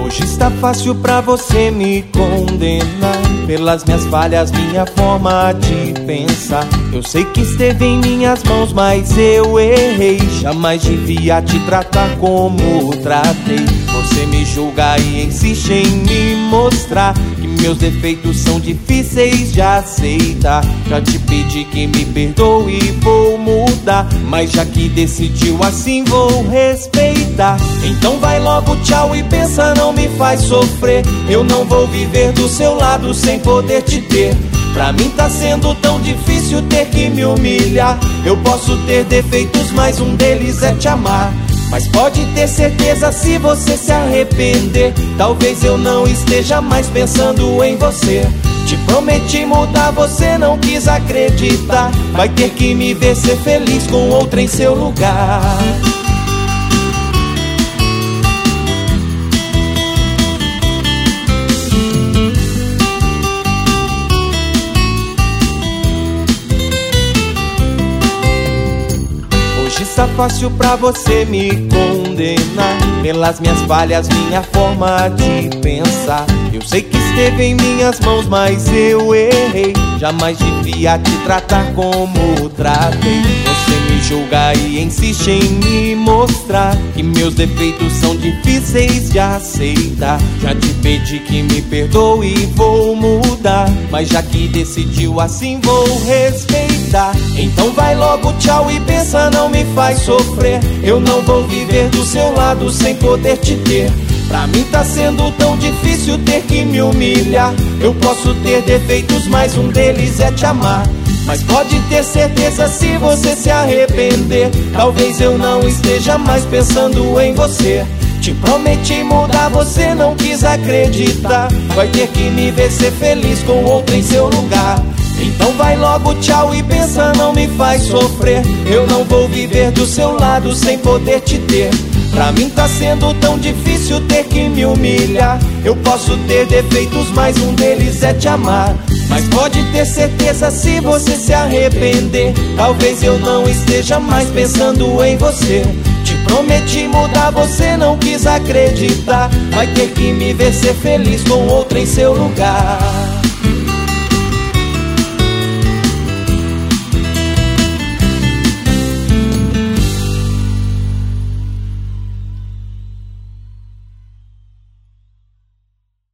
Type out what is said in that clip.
Hoje está fácil pra você me condenar pelas minhas falhas, minha forma de pensar. Eu sei que esteve em minhas mãos, mas eu errei. Jamais devia te tratar como tratei. Você me julga e insiste em me mostrar que meus defeitos são difíceis de aceitar. Já te pedi que me perdoe e vou mudar, mas já que decidiu assim vou respeitar. Então vai logo, tchau e pensa, não me faz sofrer. Eu não vou viver do seu lado sem poder te ter. Pra mim tá sendo tão difícil ter que me humilhar. Eu posso ter defeitos, mas um deles é te amar. Mas pode ter certeza, se você se arrepender, talvez eu não esteja mais pensando em você. Te prometi mudar, você não quis acreditar. Vai ter que me ver ser feliz com outra em seu lugar. Hoje está fácil pra você me condenar pelas minhas falhas, minha forma de pensar. Eu sei que esteve em minhas mãos, mas eu errei. Jamais devia te tratar como tratei. Você me julga e insiste em me mostrar que meus defeitos são difíceis de aceitar. Já te pedi que me perdoe e vou mudar, mas já que decidiu assim vou respeitar. Então vai logo, tchau e pensa, não me faz sofrer. Eu não vou viver do seu lado sem poder te ter. Pra mim tá sendo tão difícil ter que me humilhar. Eu posso ter defeitos, mas um deles é te amar. Mas pode ter certeza, se você se arrepender, talvez eu não esteja mais pensando em você. Te prometi mudar, você não quis acreditar. Vai ter que me ver ser feliz com outra em seu lugar. Então vai logo, tchau e pensa, não me faz sofrer. Eu não vou viver do seu lado sem poder te ter. Pra mim tá sendo tão difícil ter que me humilhar. Eu posso ter defeitos, mas um deles é te amar. Mas pode ter certeza, se você se arrepender, talvez eu não esteja mais pensando em você. Te prometi mudar, você não quis acreditar. Vai ter que me ver ser feliz com outra em seu lugar.